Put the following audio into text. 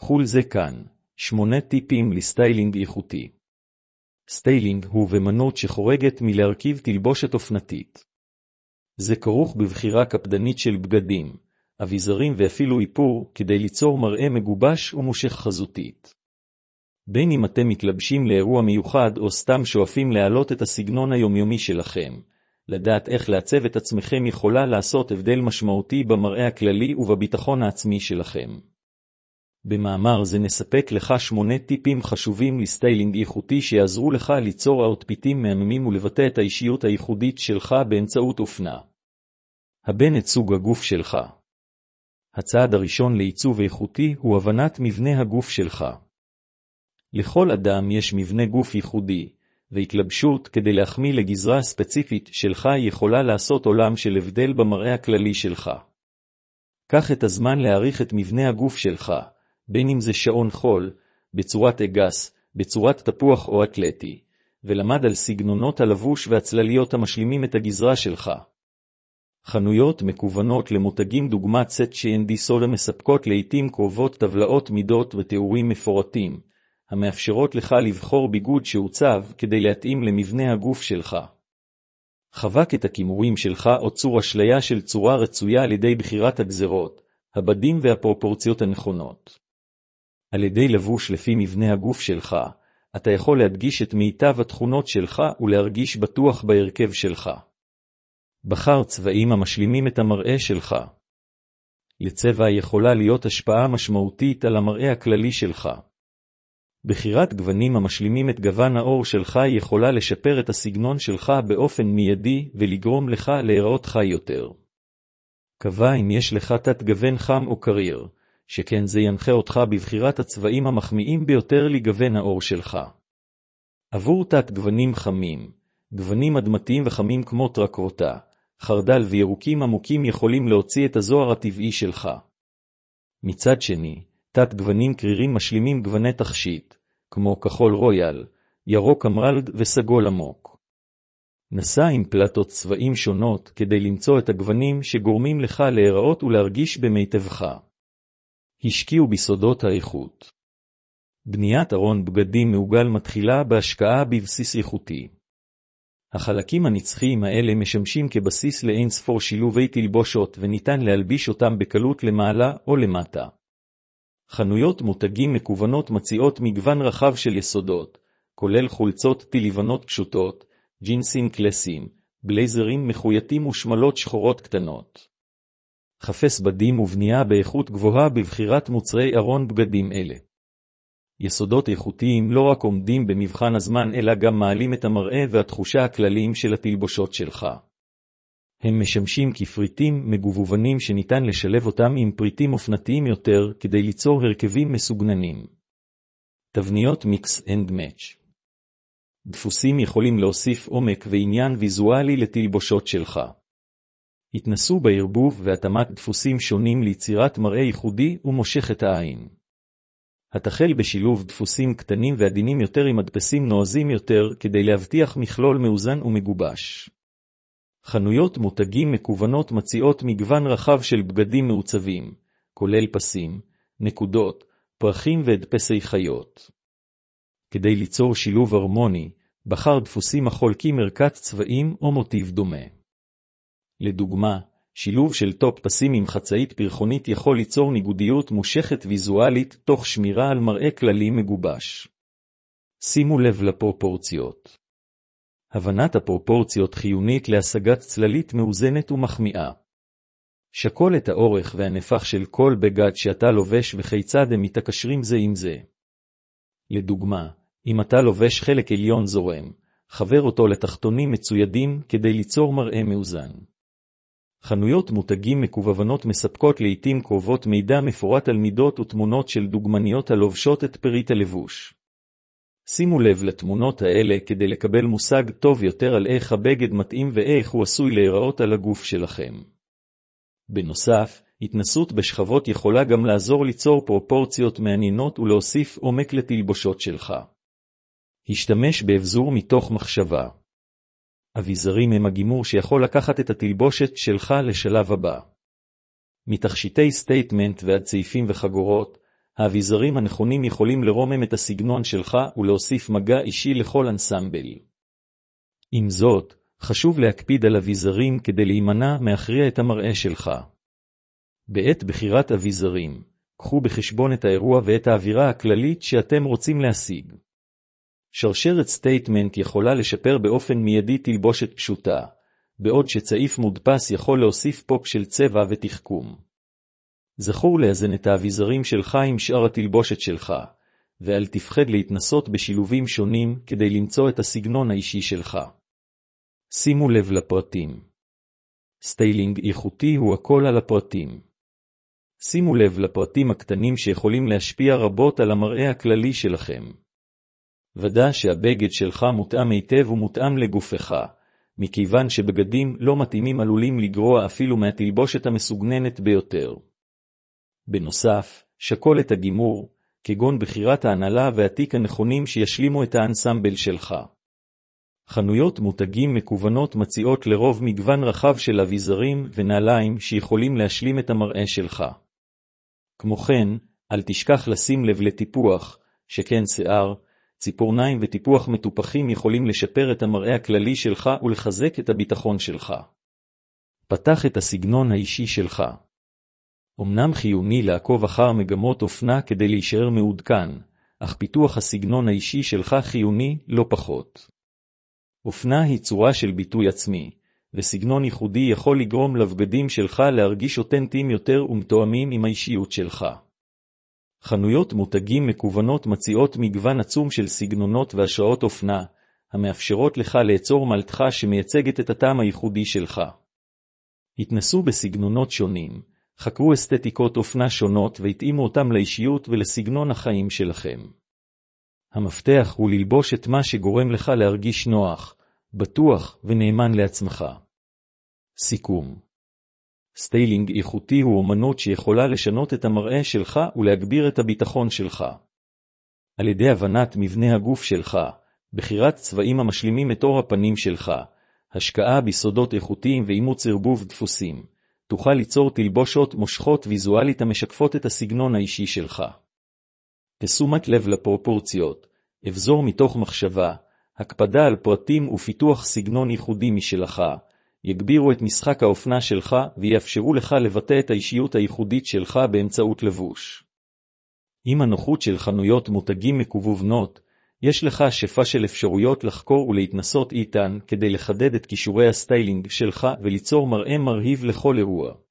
חול זה כאן, 8 טיפים לסטיילינג איכותי. סטיילינג הוא במנות שחורגת מלהרכיב תלבושת אופנתית. זה כרוך בבחירה קפדנית של בגדים, אביזרים ואפילו איפור כדי ליצור מראה מגובש ומושך חזותית. בין אם אתם מתלבשים לאירוע מיוחד או סתם שואפים להעלות את הסגנון היומיומי שלכם, לדעת איך לעצב את עצמכם יכולה לעשות הבדל משמעותי במראה הכללי ובביטחון העצמי שלכם. במאמר זה נספק לך 8 טיפים חשובים לסטיילינג איכותי שיעזרו לך ליצור אאוטפיטים מהממים ולבטא את האישיות הייחודית שלך באמצעות אופנה. הבן את סוג הגוף שלך. הצעד הראשון לעיצוב איכותי הוא הבנת מבנה הגוף שלך. לכל אדם יש מבנה גוף ייחודי, והתלבשות כדי להחמיא לגזרה ספציפית שלך יכולה לעשות עולם של הבדל במראה הכללי שלך. קח את הזמן להעריך את מבנה הגוף שלך, בין אם זה שעון חול, בצורת אגס, בצורת תפוח או אתלטי, ולמד על סגנונות הלבוש והצלליות המשלימים את הגזרה שלך. חנויות מקוונות למותגים דוגמת סט C&D סודה מספקות לעתים קרובות טבלאות מידות ותיאורים מפורטים, המאפשרות לך לבחור ביגוד שעוצב כדי להתאים למבנה הגוף שלך. חבק את הכימורים שלך או צור אשליה של צורה רצויה על ידי בחירת הגזרות, הבדים והפרופורציות הנכונות. על ידי לבוש לפי מבנה הגוף שלך, אתה יכול להדגיש את מיטב התכונות שלך ולהרגיש בטוח בהרכב שלך. בחר צבעים המשלימים את המראה שלך. לצבע יכולה להיות השפעה משמעותית על המראה הכללי שלך. בחירת גוונים המשלימים את גוון האור שלך יכולה לשפר את הסגנון שלך באופן מיידי ולגרום לך להיראות חי יותר. קבע אם יש לך תת גוון חם או קריר, שכן זה ינחה אותך בבחירת הצבעים המחמיאים ביותר לגוון האור שלך. עבור תת גוונים חמים, גוונים אדמתיים וחמים כמו טרקרוטה, חרדל וירוקים עמוקים יכולים להוציא את הזוהר הטבעי שלך. מצד שני, תת גוונים קרירים משלימים גווני תכשיט, כמו כחול רויאל, ירוק אמרלד וסגול עמוק. נסה עם פלטות צבעים שונות כדי למצוא את הגוונים שגורמים לך להיראות ולהרגיש במיטבך. השקיעו בסודות האיכות. בניית ארון בגדים מעוגל מתחילה בהשקעה בבסיס איכותי. החלקים הנצחיים האלה משמשים כבסיס לאין ספור שילובי תלבושות וניתן להלביש אותם בקלות למעלה או למטה. חנויות מותגים מקוונות מציעות מגוון רחב של יסודות, כולל חולצות טילבנות פשוטות, ג'ינסים קלאסיים, בלייזרים מחויטים ושמלות שחורות קטנות. חפש בדים ובנייה באיכות גבוהה בבחירת מוצרי ארון בגדים אלה. יסודות איכותיים לא רק עומדים במבחן הזמן אלא גם מעלים את המראה והתחושה הכלליים של התלבושות שלך. הם משמשים כפריטים מגוונים שניתן לשלב אותם עם פריטים אופנתיים יותר כדי ליצור הרכבים מסוגננים. תבניות מיקס אנד מאץ'. דפוסים יכולים להוסיף עומק ועניין ויזואלי לתלבושות שלך. התנסו בערבוב והתאמת דפוסים שונים ליצירת מראה ייחודי ומושך את העין. התחל בשילוב דפוסים קטנים ועדינים יותר עם הדפסים נועזים יותר כדי להבטיח מכלול מאוזן ומגובש. חנויות מותגים מקוונות מציעות מגוון רחב של בגדים מעוצבים, כולל פסים, נקודות, פרחים והדפסי חיות. כדי ליצור שילוב הרמוני, בחר דפוסים החולקים ערכת צבעים או מוטיב דומה. לדוגמה, שילוב של טופ פסים עם חצאית פרחונית יכול ליצור ניגודיות מושכת ויזואלית תוך שמירה על מראה כללי מגובש. שימו לב לפרופורציות. הבנת הפרופורציות חיונית להשגת צללית מאוזנת ומחמיאה. שקול את האורך והנפח של כל בגד שאתה לובש וכיצד הם מתקשרים זה עם זה. לדוגמה, אם אתה לובש חלק עליון זורם, חבר אותו לתחתונים מצוידים כדי ליצור מראה מאוזן. חנויות מותגים מקוונות מספקות לעתים קרובות מידע מפורט על מידות ותמונות של דוגמניות הלובשות את פריט הלבוש. שימו לב לתמונות האלה כדי לקבל מושג טוב יותר על איך הבגד מתאים ואיך הוא עשוי להיראות על הגוף שלכם. בנוסף, התנסות בשכבות יכולה גם לעזור ליצור פרופורציות מעניינות ולהוסיף עומק לתלבושות שלך. השתמש באבזור מתוך מחשבה. אביזרים הם הגימור שיכול לקחת את התלבושת שלך לשלב הבא. מתכשיטי סטייטמנט ועד צעיפים וחגורות, האביזרים הנכונים יכולים לרומם את הסגנון שלך ולהוסיף מגע אישי לכל אנסמבל. עם זאת, חשוב להקפיד על אביזרים כדי להימנע מהכריע את המראה שלך. בעת בחירת אביזרים, קחו בחשבון את האירוע ואת האווירה הכללית שאתם רוצים להשיג. שרשרת סטייטמנט יכולה לשפר באופן מיידי תלבושת פשוטה, בעוד שצעיף מודפס יכול להוסיף פופ של צבע ותחכום. זכור לאזן את האביזרים שלך עם שאר התלבושת שלך, ואל תפחד להתנסות בשילובים שונים כדי למצוא את הסגנון האישי שלך. שימו לב לפרטים. סטיילינג איכותי הוא הכל על הפרטים. שימו לב לפרטים הקטנים שיכולים להשפיע רבות על המראה הכללי שלכם. ודא שהבגד שלך מותאם היטב ומותאם לגופך, מכיוון שבגדים לא מתאימים עלולים לגרוע אפילו מהתלבושת המסוגננת ביותר. בנוסף, שקול את הגימור, כגון בחירת ההנהלה והתיק הנכונים שישלימו את האנסמבל שלך. חנויות מותגים מקוונות מציעות לרוב מגוון רחב של אביזרים ונעליים שיכולים להשלים את המראה שלך. כמו כן, אל תשכח לשים לב לטיפוח, שכן שיער, ציפורניים וטיפוח מטופחים יכולים לשפר את המראה הכללי שלך ולחזק את הביטחון שלך. פתח את הסגנון האישי שלך. אמנם חיוני לעקוב אחר מגמות אופנה כדי להישאר מעודכן, אך פיתוח הסגנון האישי שלך חיוני לא פחות. אופנה היא צורה של ביטוי עצמי, וסגנון ייחודי יכול לגרום לבגדים שלך להרגיש אותנטיים יותר ומתואמים עם האישיות שלך. חנויות מותגים מקוונות מציעות מגוון עצום של סגנונות והשראות אופנה, המאפשרות לך ליצור מלתך שמייצגת את הטעם הייחודי שלך. התנסו בסגנונות שונים, חקרו אסתטיקות אופנה שונות והתאימו אותם לאישיות ולסגנון החיים שלכם. המפתח הוא ללבוש את מה שגורם לך להרגיש נוח, בטוח ונאמן לעצמך. סיכום. סטיילינג איכותי הוא אומנות שיכולה לשנות את המראה שלך ולהגביר את הביטחון שלך. על ידי הבנת מבנה הגוף שלך, בחירת צבעים המשלימים את אור הפנים שלך, השקעה ביסודות איכותיים ואימוץ ערבוב דפוסים, תוכל ליצור תלבושות מושכות ויזואלית המשקפות את הסגנון האישי שלך. תשומת לב לפרופורציות, הבזור מתוך מחשבה, הקפדה על פרטים ופיתוח סגנון ייחודי משלך, יגבירו את משחק האופנה שלך ויאפשרו לך לבטא את האישיות הייחודית שלך באמצעות לבוש. עם הנוחות של חנויות מותגים מקוונות, יש לך שפע של אפשרויות לחקור ולהתנסות איתן כדי לחדד את כישורי הסטיילינג שלך וליצור מראה מרהיב לכל אירוע.